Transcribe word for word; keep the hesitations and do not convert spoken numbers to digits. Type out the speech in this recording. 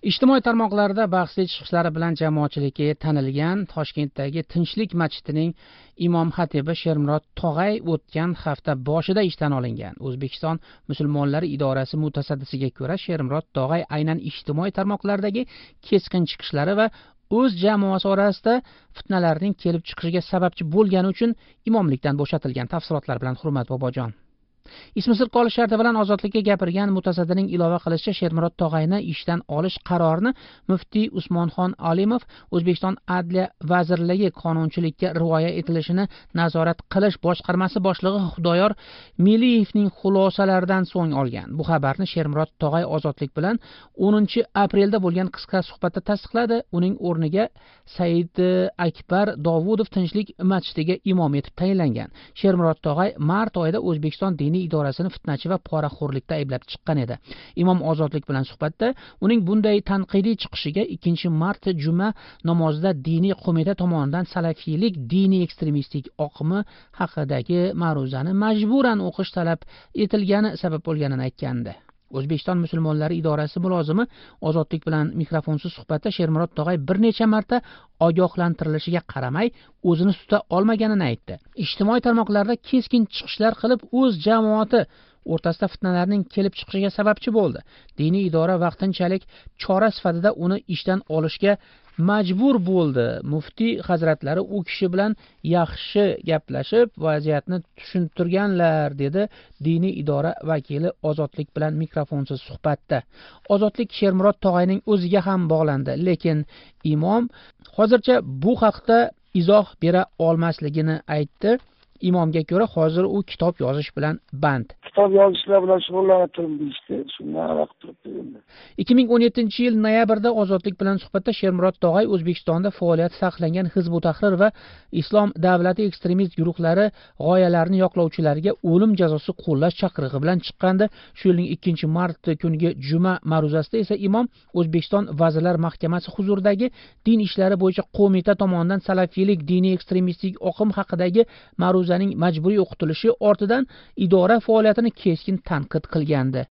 Ijtimoiy tarmoqlarda bahsli chiqishlari bilan jamoatchilikka tanilgan Toshkentdagi Tinchlik masjidining imom xatibi Shermurod Tog'ay o'tgan hafta boshida ishdan olingan. O'zbekiston musulmonlari idorasi mutasaddisiga ko'ra, Shermurod Tog'ay aynan ijtimoiy tarmoqlardagi keskin chiqishlari va o'z jamoasi orasida fitnalarning kelib chiqishiga sababchi bo'lgani uchun imomlikdan bo'shatilgan. Tafsilotlar bilan Hurmat Bobojon. Ismi sir qolish sharti bilan ozodlikka gapirgan mutasaddining ilova qilishicha, Shermurod Tog'ayni ishdan olish qarorini muftiy Usmonxon Alimov O'zbekiston Adliya vazirligi qonunchilikka rioya etilishini nazorat qilish boshqarmasi boshlig'i Xudoyor Meliyevning xulosalaridan so'ng olgan. Bu xabarni Shermurod Tog'ay ozodlik bilan o'ninchi aprelda bo'lgan qisqa suhbatda tasdiqladi. Uning o'rniga Said Akbar Dovudov Tinchlik masjidiga imom etib tayinlangan. Shermurod Tog'ay mart oyida O'zbekiston diniy idorasini fitnachi va poraxo'rlikda ayblab chiqqan edi. Imom ozodlik bilan suhbatda uning bunday tanqidiy chiqishiga ikkinchi mart juma namozida diniy qo'mita tomonidan salafiylik diniy ekstremistik oqimi haqidagi ma'ruzani majburan o'qish talab etilgani sabab bo'lganini aytgandi. O'zbekiston musulmonlari idorasi mulozimi ozodlik bilan mikrofonsiz suhbatda Shermurod Tog'ay bir necha marta ogohlantirilishiga qaramay o'zini tuta olmaganini aytdi. Ijtimoiy tarmoqlarda keskin chiqishlar qilib, o'z jamoati o'rtasida fitnalarning kelib chiqishiga sababchi bo'ldi. Diniy idora vaqtinchalik chora sifatida uni ishdan olishga majbur bo'ldi. Muftiy hazratlari u kishi bilan yaxshi gaplashib, vaziyatni tushuntirganlar, dedi diniy idora vakili ozodlik bilan mikrofonsiz suhbatda. Ozodlik Shermurod Tog'ayning o'ziga ham bog'landi, lekin imom hozircha bu haqda izoh bera olmasligini aytdi. Imomga ko'ra, hozir u kitob yozish bilan band. Kitob yozishlar bilan shug'ullanib turibdi işte. Shundan vaqt turibdi endi. ikki ming o'n yettinchi yil noyabrda ozodlik bilan suhbatda Shermurod Tog'ay O'zbekistonda faoliyati saqlangan Hizb ut-Tahrir va Islom davlati ekstremist guruhlari g'oyalarini yoqlovchilariga o'lim jazosi qo'llash chaqirig'i bilan chiqqandi. Shu yilning ikkinchi mart kuniga juma ma'ruzasida esa imom O'zbekiston Vazirlar Mahkamasi huzuridagi din ishlari bo'yicha qo'mita tomonidan salafiylik diniy ekstremistik oqim haqidagi ma'ruzaning majburiy o'qitilishi ortidan idora faoliyatini keskin tanqid qilgandi.